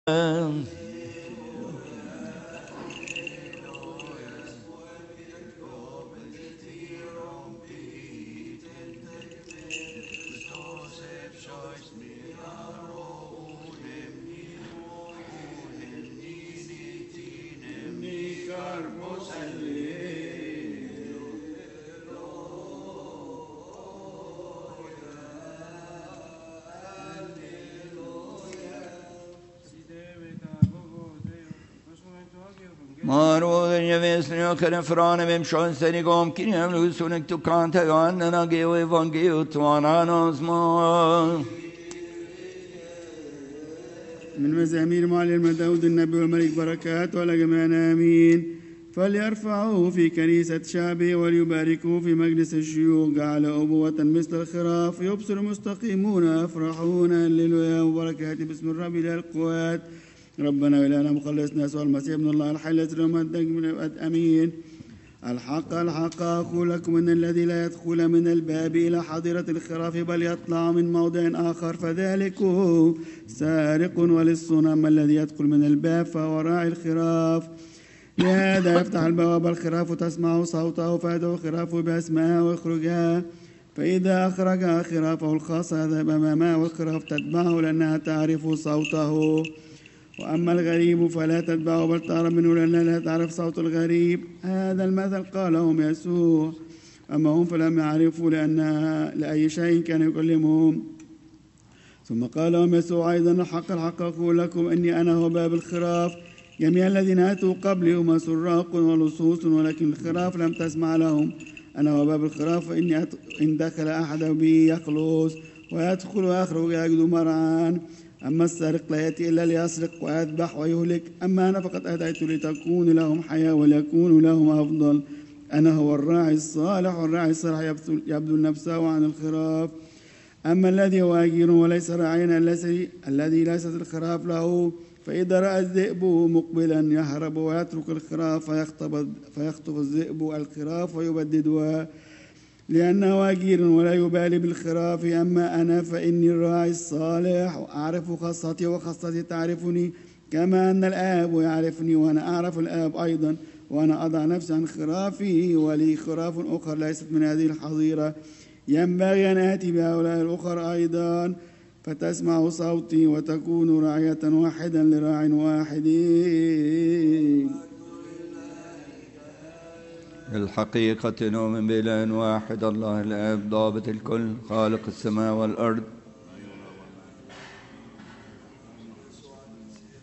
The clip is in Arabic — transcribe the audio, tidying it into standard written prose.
Maru nevesnio kenefrane vem shon senigom kinem lusunik tu kanta yoanna geo evangeo tuananos mo. من مزامير معلم داود النبي والملك بركات ولا جميعنا آمين. فليرفعوه في كنيسة شعبه وليباركوه في مجلس الشيوخ. جعل أبوة مثل الخراف يبصر مستقيمون أفرحون هللويا وبركاته باسم الرب إلى القوات. ربنا وإلهنا مخلصنا يسوع المسيح ابن الله الحي الذي له من الأبد آمين. الحق الحق أقول لكم أن الذي لا يدخل من الباب إلى حظيرة الخراف بل يطلع من موضع آخر فذلك سارق ولص. أما الذي يدخل من الباب فهو راعي الخراف. لهذا يفتح البواب الخراف تسمع صوته فيدعو خرافه بأسمائها ويخرجها. فإذا أخرج خرافه الخاصة يذهب أمامها والخراف تتبعه لأنها تعرف صوته. وأما الغريب فلا تتبعه بل تهرب منه لأنها لا تعرف صوت الغريب. هذا المثل قالهم يسوع. أما هم فلم يعرفوا لأي شيء كان يكلمهم. ثم قال لهم يسوع أيضا الحق الحق أقول لكم إني أنا هو باب الخراف. جميع الذين أتوا قبلي هم سراق ولصوص ولكن الخراف لم تسمع لهم. أنا هو باب الخراف فإني إن دخل أحد بي يخلص ويدخل ويخرج يجد مرعا. أما السارق لا يأتي إلا ليسرق ويذبح ويهلك. أما أنا فقد أتيت لتكون لهم حياة وليكون لهم أفضل. أنا هو الراعي الصالح والراعي الصالح يبذل نفسه عن الخراف. أما الذي هو أجير وليس راعيا الذي ليست الخراف له فإذا رأى الذئب مقبلا يهرب ويترك الخراف فيخطف الذئب الخراف ويبددها لأنه أجير ولا يبالي بالخراف. أما أنا فإني الراعي الصالح أعرف خاصتي وخاصتي تعرفني كما أن الآب يعرفني وأنا أعرف الآب أيضا وأنا أضع نفسي عن خرافي. ولي خراف أخرى ليست من هذه الحظيرة ينبغي أن آتي بهؤلاء الأخرى أيضا فتسمع صوتي وتكون راعية واحدا لراع واحد. الحقيقة نؤمن بإله واحد الله الآب ضابط الكل خالق السماء والأرض